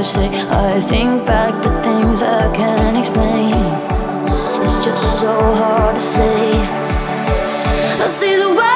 never say. I think back to things I can't explain. It's just so hard to say. I see the way